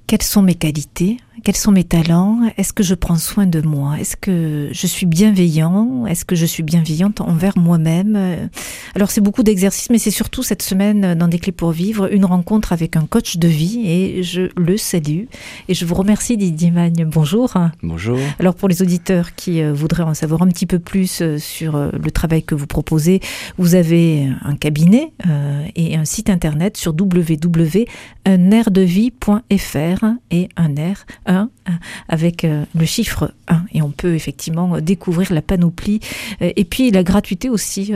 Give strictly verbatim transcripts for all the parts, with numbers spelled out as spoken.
Quelles sont mes qualités ? Quels sont mes talents ? Est-ce que je prends soin de moi ? Est-ce que je suis bienveillant ? Est-ce que je suis bienveillante envers moi-même ? Alors c'est beaucoup d'exercices, mais c'est surtout cette semaine dans Des Clés pour Vivre, une rencontre avec un coach de vie et je le salue. Et je vous remercie Didier Magne. Bonjour. Bonjour. Alors pour les auditeurs qui voudraient en savoir un petit peu plus sur le travail que vous proposez, vous avez un cabinet et un site internet sur w w w point un air de vie point f r et un air un avec le chiffre un et on peut effectivement découvrir la panoplie et puis la gratuité aussi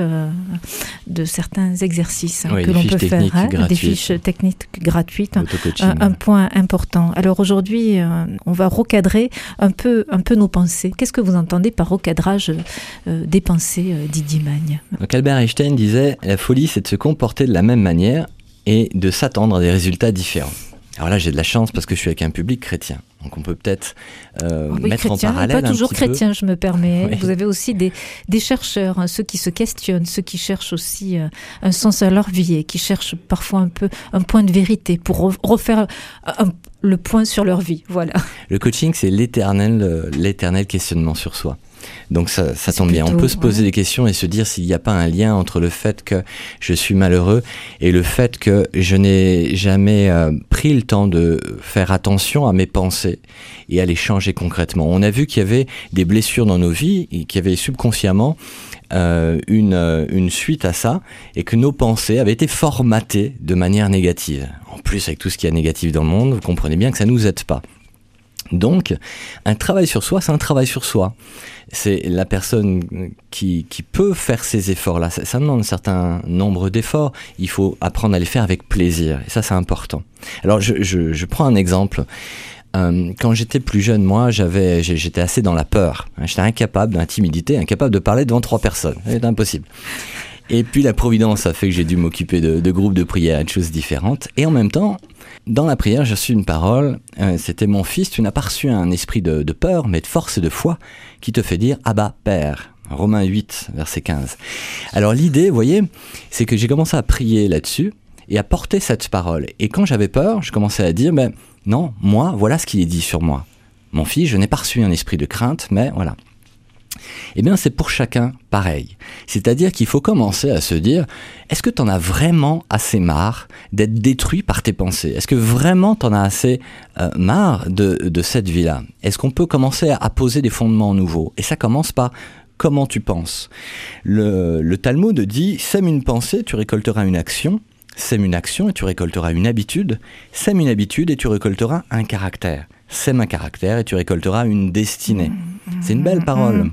de certains exercices oui, que l'on peut faire, hein, des fiches techniques gratuites, un, un point important. Alors aujourd'hui, on va recadrer un peu, un peu nos pensées. Qu'est-ce que vous entendez par recadrage euh, des pensées, Didier Magne ? Donc Albert Einstein disait « La folie, c'est de se comporter de la même manière et de s'attendre à des résultats différents ». Alors là, j'ai de la chance parce que je suis avec un public chrétien. Donc on peut peut-être euh, oui, mettre chrétien, en parallèle pas toujours un petit chrétien, peu. Je me permets. Oui. Vous avez aussi des, des chercheurs, hein, ceux qui se questionnent, ceux qui cherchent aussi euh, un sens à leur vie et qui cherchent parfois un peu un point de vérité pour refaire un, le point sur leur vie. Voilà. Le coaching, c'est l'éternel, euh, l'éternel questionnement sur soi. Donc ça, ça tombe bien, on peut se poser ouais. des questions et se dire s'il n'y a pas un lien entre le fait que je suis malheureux et le fait que je n'ai jamais euh, pris le temps de faire attention à mes pensées et à les changer concrètement. On a vu qu'il y avait des blessures dans nos vies et qu'il y avait subconsciemment euh, une, euh, une suite à ça et que nos pensées avaient été formatées de manière négative. En plus, avec tout ce qu'il y a négatif dans le monde, vous comprenez bien que ça ne nous aide pas. Donc, un travail sur soi, c'est un travail sur soi. C'est la personne qui, qui peut faire ces efforts-là. Ça, ça demande un certain nombre d'efforts. Il faut apprendre à les faire avec plaisir. Et ça, c'est important. Alors, je, je, je prends un exemple. Euh, quand j'étais plus jeune, moi, j'avais, j'étais assez dans la peur. J'étais incapable d'intimidité, incapable de parler devant trois personnes. C'était impossible. Et puis, la Providence a fait que j'ai dû m'occuper de, de groupes de prière et de choses différentes. Et en même temps, dans la prière, j'ai reçu une parole, euh, c'était « Mon fils, tu n'as pas reçu un esprit de, de peur, mais de force et de foi, qui te fait dire « Abba, Père ». Romains huit, verset quinze. Alors l'idée, vous voyez, c'est que j'ai commencé à prier là-dessus et à porter cette parole. Et quand j'avais peur, je commençais à dire ben, « Non, moi, voilà ce qu'il est dit sur moi. Mon fils, je n'ai pas reçu un esprit de crainte, mais voilà. » Eh bien, c'est pour chacun pareil. C'est-à-dire qu'il faut commencer à se dire, est-ce que tu en as vraiment assez marre d'être détruit par tes pensées ? Est-ce que vraiment tu en as assez euh, marre de, de cette vie-là ? Est-ce qu'on peut commencer à, à poser des fondements nouveaux ? Et ça commence par comment tu penses. Le, le Talmud dit, sème une pensée, tu récolteras une action. Sème une action et tu récolteras une habitude. Sème une habitude et tu récolteras un caractère. Sème un caractère et tu récolteras une destinée. C'est une belle parole.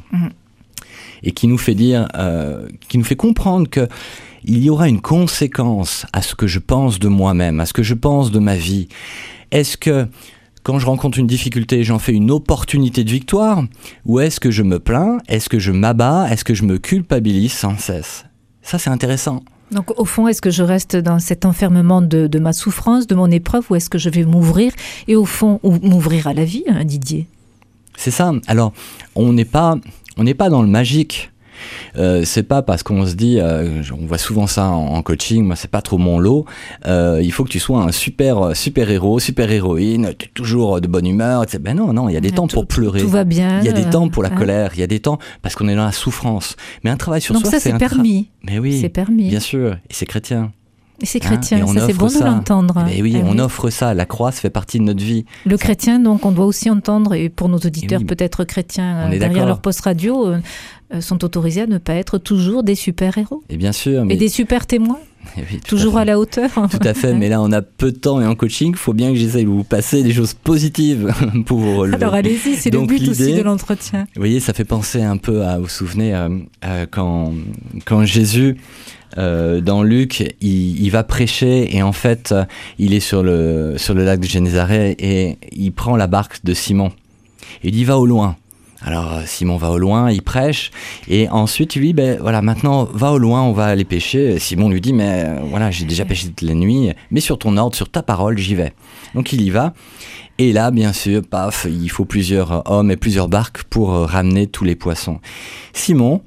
Et qui nous fait dire, euh, qui nous fait comprendre que il y aura une conséquence à ce que je pense de moi-même, à ce que je pense de ma vie. Est-ce que quand je rencontre une difficulté, j'en fais une opportunité de victoire ? Ou est-ce que je me plains ? Est-ce que je m'abats ? Est-ce que je me culpabilise sans cesse ? Ça, c'est intéressant. Donc au fond, est-ce que je reste dans cet enfermement de, de ma souffrance, de mon épreuve, ou est-ce que je vais m'ouvrir et au fond, ou m'ouvrir à la vie, hein, Didier ? C'est ça. Alors, on n'est pas, on n'est pas dans le magique. Euh, c'est pas parce qu'on se dit, euh, on voit souvent ça en, en coaching, moi c'est pas trop mon lot, euh, il faut que tu sois un super, super héros, super héroïne, tu es toujours de bonne humeur, et cetera. Ben non, non, il y a des tout, temps pour pleurer, tout va bien, il y a des temps pour la hein. colère, il y a des temps parce qu'on est dans la souffrance, mais un travail sur Donc soi, ça, c'est, c'est un permis. Tra... Mais oui, c'est permis. Bien sûr, et c'est chrétien. Et c'est chrétien, hein, et ça c'est bon ça. de l'entendre. Eh oui, ah, on oui. offre ça, la croix, ça fait partie de notre vie. Le ça... chrétien, donc on doit aussi entendre, et pour nos auditeurs oui, peut-être chrétiens euh, derrière leur poste radio, euh, sont autorisés à ne pas être toujours des super-héros. Et bien sûr. Mais... Et des super-témoins. Oui, toujours à, à la hauteur. Tout à fait, mais là on a peu de temps et en coaching, il faut bien que j'essaye de vous passer des choses positives pour vous relever. Alors allez-y, c'est donc, le but aussi de l'entretien. Vous voyez, ça fait penser un peu à, vous vous souvenez, euh, euh, quand, quand Jésus, euh, dans Luc, il, il va prêcher et en fait, euh, il est sur le, sur le lac de Génézareth et il prend la barque de Simon. Il dit, va au loin. Alors Simon va au loin, il prêche, et ensuite il lui dit, ben voilà, maintenant va au loin, on va aller pêcher. Simon lui dit, mais euh, voilà, j'ai déjà pêché toute la nuit, mais sur ton ordre, sur ta parole, j'y vais. Donc il y va, et là, bien sûr, paf, il faut plusieurs hommes et plusieurs barques pour euh, ramener tous les poissons. Simon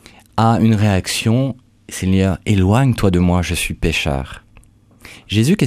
a une réaction, Seigneur, éloigne-toi de moi, je suis pécheur. Jésus, qu'est-ce qu'il va faire ?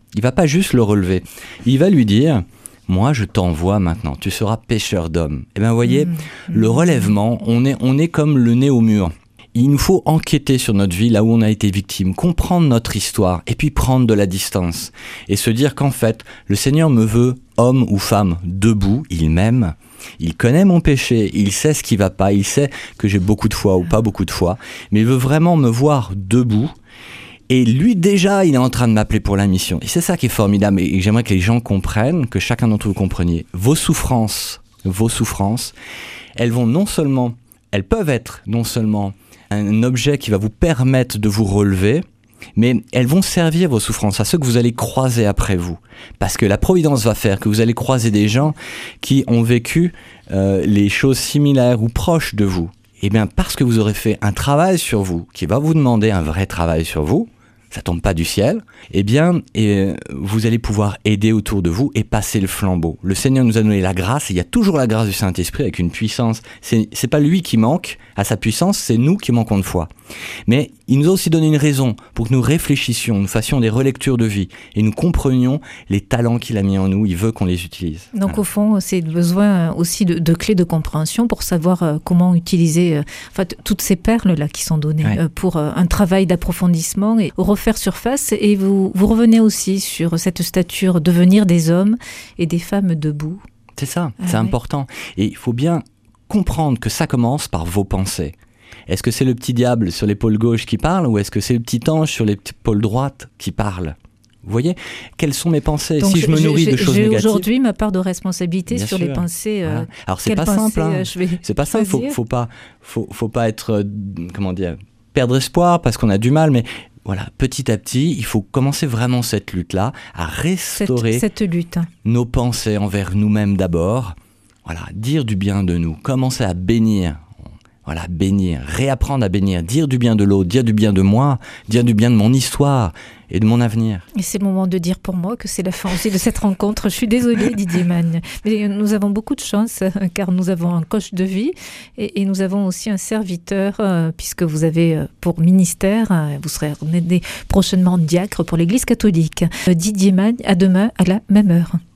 Il va pas juste le relever. Il va lui dire, moi je t'envoie maintenant, tu seras pêcheur d'hommes. Et bien vous voyez, mmh. le relèvement, on est, on est comme le nez au mur. Il nous faut enquêter sur notre vie, là où on a été victime, comprendre notre histoire et puis prendre de la distance. Et se dire qu'en fait, le Seigneur me veut homme ou femme debout, il m'aime. Il connaît mon péché, il sait ce qui va pas, il sait que j'ai beaucoup de foi ou pas beaucoup de foi, mais il veut vraiment me voir debout. Et lui, déjà, il est en train de m'appeler pour la mission. Et c'est ça qui est formidable. Et j'aimerais que les gens comprennent, que chacun d'entre vous compreniez. Vos souffrances, vos souffrances, elles vont non seulement, elles peuvent être non seulement un objet qui va vous permettre de vous relever, mais elles vont servir vos souffrances à ceux que vous allez croiser après vous. Parce que la providence va faire que vous allez croiser des gens qui ont vécu euh, les choses similaires ou proches de vous. Et bien parce que vous aurez fait un travail sur vous, qui va vous demander un vrai travail sur vous, ça tombe pas du ciel, eh bien, et vous allez pouvoir aider autour de vous et passer le flambeau. Le Seigneur nous a donné la grâce, et il y a toujours la grâce du Saint-Esprit avec une puissance. C'est, c'est pas lui qui manque à sa puissance, c'est nous qui manquons de foi. Mais il nous a aussi donné une raison pour que nous réfléchissions, nous fassions des relectures de vie et nous comprenions les talents qu'il a mis en nous. Il veut qu'on les utilise. Donc voilà. Au fond, c'est besoin aussi de, de clés de compréhension pour savoir euh, comment utiliser euh, enfin, t- toutes ces perles-là qui sont données ouais. euh, pour euh, un travail d'approfondissement et refaire surface. Et vous, vous revenez aussi sur cette stature, devenir des hommes et des femmes debout. C'est ça, ah, c'est ouais. important. Et il faut bien comprendre que ça commence par vos pensées. Est-ce que c'est le petit diable sur l'épaule gauche qui parle ou est-ce que c'est le petit ange sur l'épaule droite qui parle ? Vous voyez, quelles sont mes pensées? Donc si je me nourris j'ai, de choses j'ai négatives. J'ai aujourd'hui ma part de responsabilité Bien sur sûr. les pensées. Euh, voilà. Alors c'est pas simple. Hein. Je vais c'est pas simple. Faut, faut pas, faut, faut pas être, euh, comment dire, perdre espoir parce qu'on a du mal, mais voilà, petit à petit, il faut commencer vraiment cette lutte-là à restaurer cette, cette lutte. nos pensées envers nous-mêmes d'abord. Voilà, dire du bien de nous, commencer à bénir. Voilà, bénir, réapprendre à bénir, dire du bien de l'autre, dire du bien de moi, dire du bien de mon histoire et de mon avenir. Et c'est le moment de dire pour moi que c'est la fin aussi de cette rencontre. Je suis désolée, Didier Magne. Mais nous avons beaucoup de chance car nous avons un coach de vie et, et nous avons aussi un serviteur euh, puisque vous avez pour ministère, euh, vous serez prochainement diacre pour l'Église catholique. Euh, Didier Magne, à demain à la même heure.